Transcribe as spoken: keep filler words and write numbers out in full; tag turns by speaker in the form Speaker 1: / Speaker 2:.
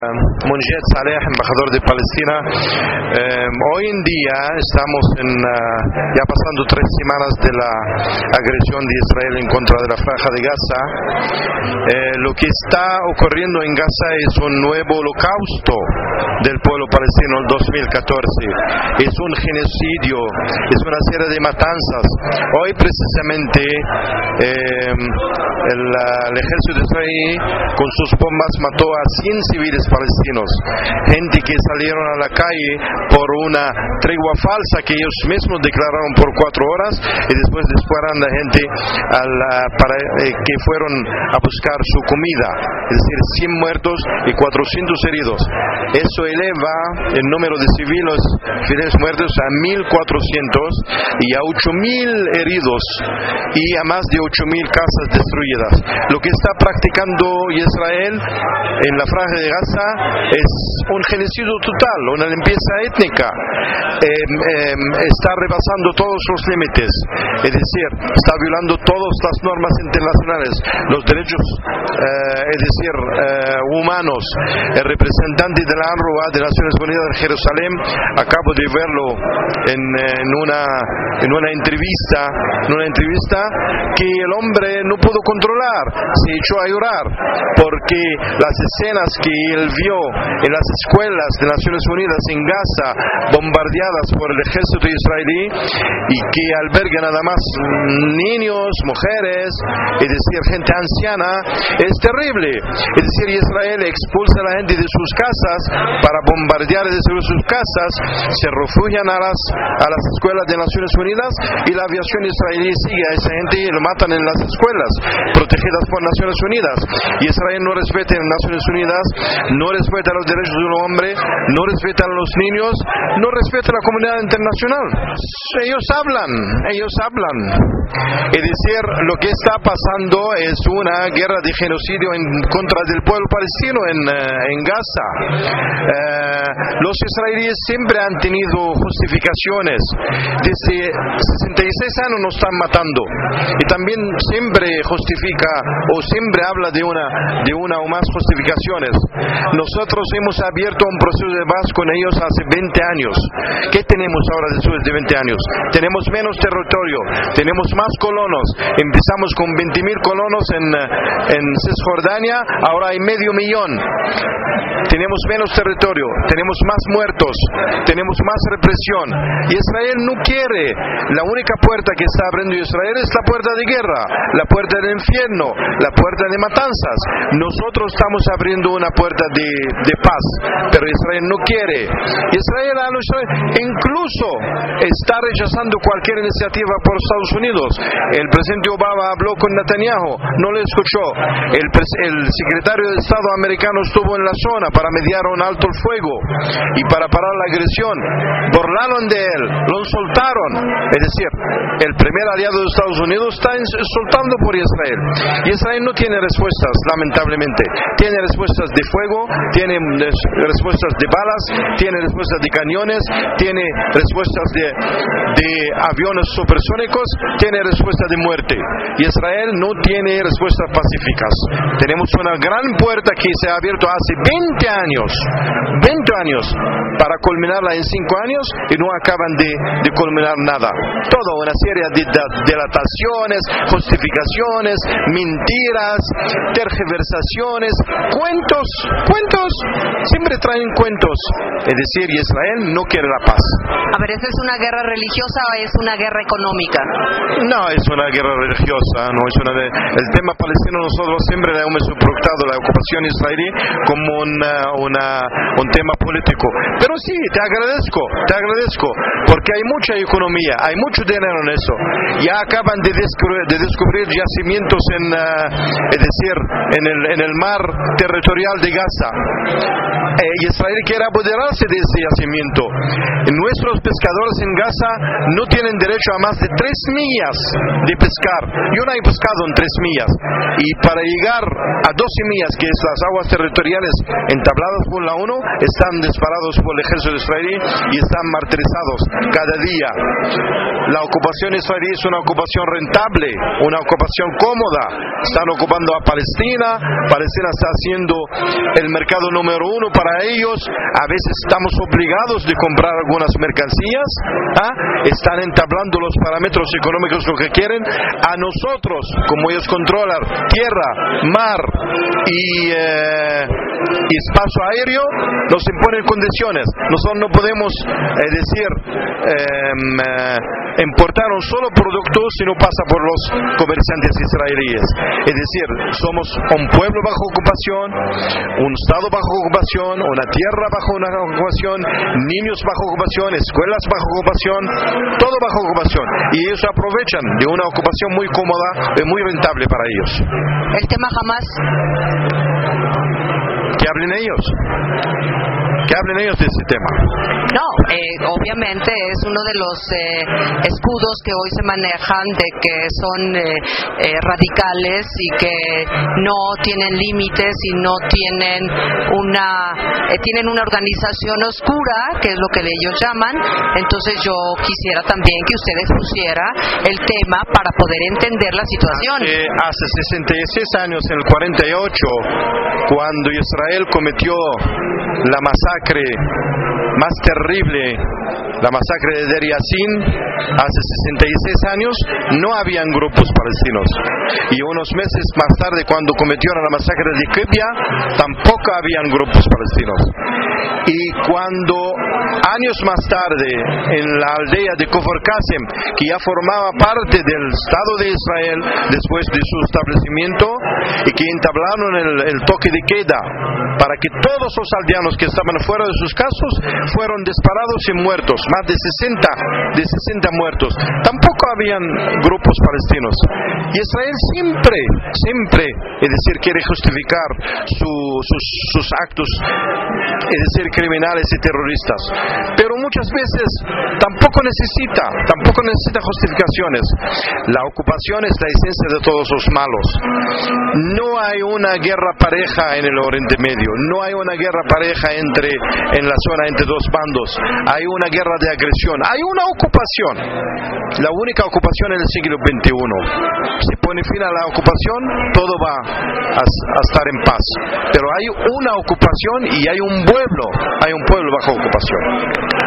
Speaker 1: Munjet Saleh, embajador de Palestina. Eh, hoy en día estamos en, uh, ya pasando tres semanas de la agresión de Israel en contra de la Franja de Gaza. Eh, lo que está ocurriendo en Gaza es un nuevo holocausto del pueblo palestino en dos mil catorce. Es un genocidio, es una serie de matanzas. Hoy precisamente eh, el, el ejército de Israel con sus bombas mató a cien civiles palestinos, gente que salieron a la calle por una tregua falsa que ellos mismos declararon por cuatro horas y después disparan a la gente a la, para, eh, que fueron a buscar su comida, es decir, cien muertos y cuatrocientos heridos. Eso eleva el número de civiles, civiles muertos a mil cuatrocientos y a ocho mil heridos y a más de ocho mil casas destruidas. Lo que está practicando Israel en la Franja de Gaza es un genocidio total, una limpieza étnica. Eh, eh, está rebasando todos los límites, es decir, está violando todas las normas internacionales, los derechos, eh, es decir, eh, humanos. El representante de la UNRWA de Naciones Unidas de Jerusalén, acabo de verlo en, en una en una entrevista, en una entrevista que el hombre no pudo controlar, se echó a llorar porque las escenas que él vio en las escuelas de Naciones Unidas en Gaza bombardeadas por el ejército israelí y que alberga nada más niños, mujeres, es decir, gente anciana, es terrible. Es decir, Israel expulsa a la gente de sus casas para bombardear desde sus casas, se refugian a las, a las escuelas de Naciones Unidas y la aviación israelí sigue a esa gente y lo matan en las escuelas protegidas por Naciones Unidas. Y Israel no respeta en Naciones Unidas, no respeta los derechos del hombre, no respeta a los niños, no respeta a la comunidad internacional. Ellos hablan, ellos hablan. Es decir, lo que está pasando es una guerra de genocidio en contra del pueblo palestino en, en Gaza. Eh, los israelíes siempre han tenido justificaciones. Desde sesenta y seis años nos están matando. Y también siempre justifica o siempre habla de una, de una o más justificaciones. Nosotros hemos abierto un proceso de paz con ellos hace veinte años. ¿Qué tenemos ahora después de veinte años? Tenemos menos territorio, tenemos más colonos. Empezamos con veinte mil colonos en, en Cisjordania, ahora hay medio millón. Tenemos menos territorio, tenemos más muertos, tenemos más represión. Y Israel no quiere. La única puerta que está abriendo Israel es la puerta de guerra, la puerta del infierno, la puerta de matanzas. Nosotros estamos abriendo una puerta de, de paz, pero Israel no quiere. Israel incluso está rechazando cualquier iniciativa por Estados Unidos. El presidente Obama habló con Netanyahu, no le escuchó. El, el secretario de Estado americano estuvo en la zona para mediar un alto el fuego y para parar la agresión. Burlaron de él, lo soltaron. Es decir, el primer aliado de Estados Unidos está soltando por Israel. Y Israel no tiene respuestas, lamentablemente. Tiene respuestas de fuego, tiene respuestas de balas, tiene respuestas de cañones, tiene respuestas de, de aviones supersónicos, tiene respuestas de muerte. Y Israel no tiene respuestas pacíficas. Tenemos una gran puerta que se ha abierto hace veinte años, veinte años, para culminarla en cinco años y no acaban de, de culminar nada. Toda una serie de, de delataciones, justificaciones, mentiras, tergiversaciones, cuentos, cuentos, siempre traen cuentos. Es decir, Israel no quiere la paz.
Speaker 2: A ver, ¿eso es una guerra religiosa o es una guerra económica?
Speaker 1: No, es una guerra religiosa, no es una de, el tema palestino nosotros siempre le hemos proyectado la ocupación israelí como una, una, un tema político. Pero sí, te agradezco, te agradezco, porque hay mucha economía, hay mucho dinero en eso. Ya acaban de descubrir, de descubrir yacimientos en, uh, es decir, en el, en el mar territorial de Gaza. eh, Israel quiere apoderarse de ese yacimiento. Nuestros pescadores en Gaza no tienen derecho a más de tres millas de pescar. Yo no he pescado en tres millas. Y para llegar a doce millas, que es las aguas territoriales entabladas por la ONU, están disparados por el ejército israelí y están martirizados cada día. La ocupación israelí es una ocupación rentable, una ocupación cómoda. Están ocupando a Palestina. Palestina está haciendo el mercado número uno para ellos. A veces estamos obligados de comprar algunas mercancías. ¿Ah? Están entablando los parámetros económicos lo que quieren. A nosotros, como ellos controlan tierra, mar y, eh, y espacio aéreo, nos imponen condiciones. Nosotros no podemos eh, decir eh, importar un solo producto si no pasa por los comerciantes israelíes. Es decir, somos un pueblo bajo ocupación, un estado bajo ocupación, una tierra bajo una ocupación, niños bajo ocupación, escuelas bajo ocupación, todo bajo ocupación. Y ellos aprovechan de una ocupación muy cómoda y muy rentable para ellos.
Speaker 2: El tema Hamás.
Speaker 1: Que hablen ellos. Que hablen ellos de ese tema.
Speaker 2: No, eh, obviamente es uno de los eh, escudos que hoy se manejan de que son eh, eh, radicales y que no tienen límites y no tienen una eh, tienen una organización oscura, que es lo que ellos llaman. Entonces yo quisiera también que usted expusiera el tema para poder entender la situación.
Speaker 1: Eh, hace sesenta y seis años, en el cuarenta y ocho, cuando Israel cometió la masacre más terrible, la masacre de Deir Yassin, hace sesenta y seis años, no habían grupos palestinos. Y unos meses más tarde, cuando cometieron la masacre de Kibya, tampoco habían grupos palestinos. Y cuando años más tarde, en la aldea de Kfar Kasem, que ya formaba parte del Estado de Israel después de su establecimiento, y que entablaron el, el toque de queda para que todos los aldeanos que estaban fuera de sus casas fueron disparados y muertos, más de sesenta, de sesenta muertos. Tampoco habían grupos palestinos. Y Israel siempre, siempre, es decir, quiere justificar su, sus, sus actos, es decir, criminales y terroristas. Pero muchas veces tampoco necesita, tampoco necesita justificaciones. La ocupación es la esencia de todos los malos. No hay una guerra pareja en el Oriente Medio. No hay una guerra pareja entre, en la zona entre dos bandos. Hay una guerra de agresión. Hay una ocupación. La única ocupación en el siglo veintiuno. Si pone fin a la ocupación, todo va a, a estar en paz. Pero hay una ocupación y hay un pueblo. Hay un pueblo bajo ocupación.